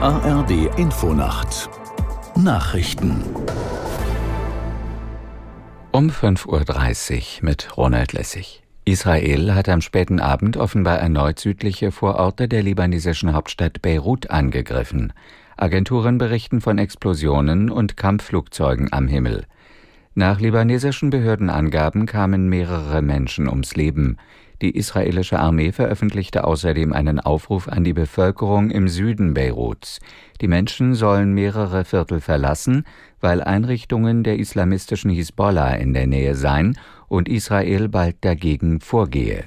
ARD Infonacht Nachrichten um 5:30 Uhr mit Ronald Lessig. Israel hat am späten Abend offenbar erneut südliche Vororte der libanesischen Hauptstadt Beirut angegriffen. Agenturen berichten von Explosionen und Kampfflugzeugen am Himmel. Nach libanesischen Behördenangaben kamen mehrere Menschen ums Leben. Die israelische Armee veröffentlichte außerdem einen Aufruf an die Bevölkerung im Süden Beiruts. Die Menschen sollen mehrere Viertel verlassen, weil Einrichtungen der islamistischen Hisbollah in der Nähe seien und Israel bald dagegen vorgehe.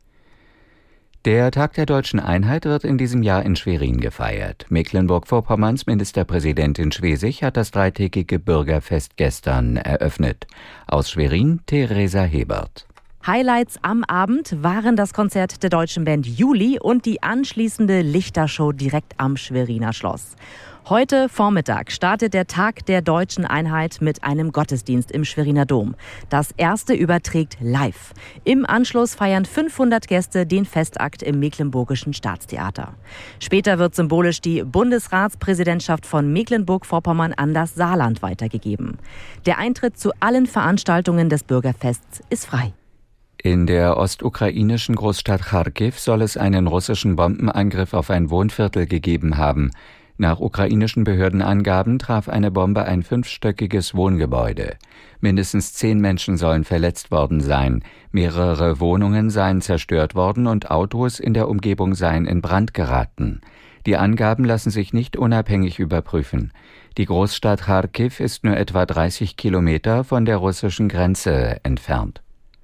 Der Tag der Deutschen Einheit wird in diesem Jahr in Schwerin gefeiert. Mecklenburg-Vorpommerns Ministerpräsidentin Schwesig hat das dreitägige Bürgerfest gestern eröffnet. Aus Schwerin, Theresa Hebert. Highlights am Abend waren das Konzert der deutschen Band Juli und die anschließende Lichtershow direkt am Schweriner Schloss. Heute Vormittag startet der Tag der Deutschen Einheit mit einem Gottesdienst im Schweriner Dom. Das erste überträgt live. Im Anschluss feiern 500 Gäste den Festakt im Mecklenburgischen Staatstheater. Später wird symbolisch die Bundesratspräsidentschaft von Mecklenburg-Vorpommern an das Saarland weitergegeben. Der Eintritt zu allen Veranstaltungen des Bürgerfests ist frei. In der ostukrainischen Großstadt Charkiw soll es einen russischen Bombenangriff auf ein Wohnviertel gegeben haben. Nach ukrainischen Behördenangaben traf eine Bombe ein 5-stöckiges Wohngebäude. Mindestens 10 Menschen sollen verletzt worden sein. Mehrere Wohnungen seien zerstört worden und Autos in der Umgebung seien in Brand geraten. Die Angaben lassen sich nicht unabhängig überprüfen. Die Großstadt Charkiw ist nur etwa 30 Kilometer von der russischen Grenze entfernt.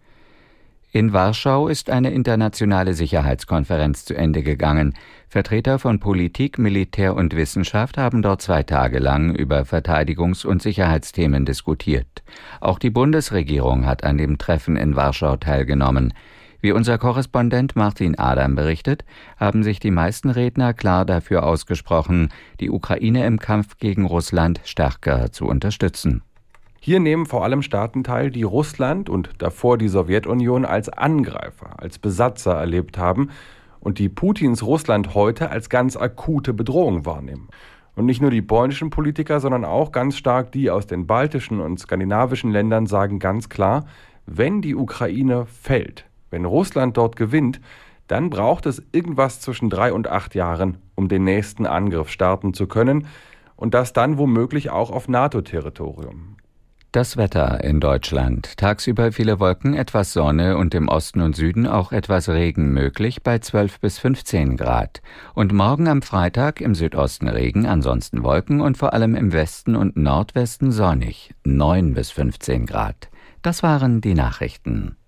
In Warschau ist eine internationale Sicherheitskonferenz zu Ende gegangen. Vertreter von Politik, Militär und Wissenschaft haben dort 2 Tage lang über Verteidigungs- und Sicherheitsthemen diskutiert. Auch die Bundesregierung hat an dem Treffen in Warschau teilgenommen. Wie unser Korrespondent Martin Adam berichtet, haben sich die meisten Redner klar dafür ausgesprochen, die Ukraine im Kampf gegen Russland stärker zu unterstützen. Hier nehmen vor allem Staaten teil, die Russland und davor die Sowjetunion als Angreifer, als Besatzer erlebt haben und die Putins Russland heute als ganz akute Bedrohung wahrnehmen. Und nicht nur die polnischen Politiker, sondern auch ganz stark die aus den baltischen und skandinavischen Ländern sagen ganz klar, wenn die Ukraine fällt, wenn Russland dort gewinnt, dann braucht es irgendwas zwischen 3 und 8 Jahren, um den nächsten Angriff starten zu können und das dann womöglich auch auf NATO-Territorium. Das Wetter in Deutschland. Tagsüber viele Wolken, etwas Sonne und im Osten und Süden auch etwas Regen möglich bei 12 bis 15 Grad. Und morgen am Freitag im Südosten Regen, ansonsten Wolken und vor allem im Westen und Nordwesten sonnig, 9 bis 15 Grad. Das waren die Nachrichten.